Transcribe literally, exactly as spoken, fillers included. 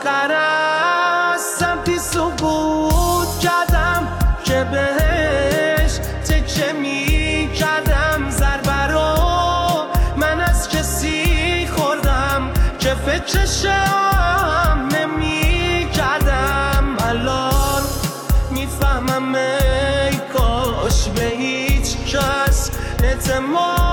آخر از سمتی سقوط کردم که بهش تکه می کردم. ضربه رو من از کسی خوردم که فکرشم نمی کردم. الان میفهمم ای کاش به هیچ کس اعتماد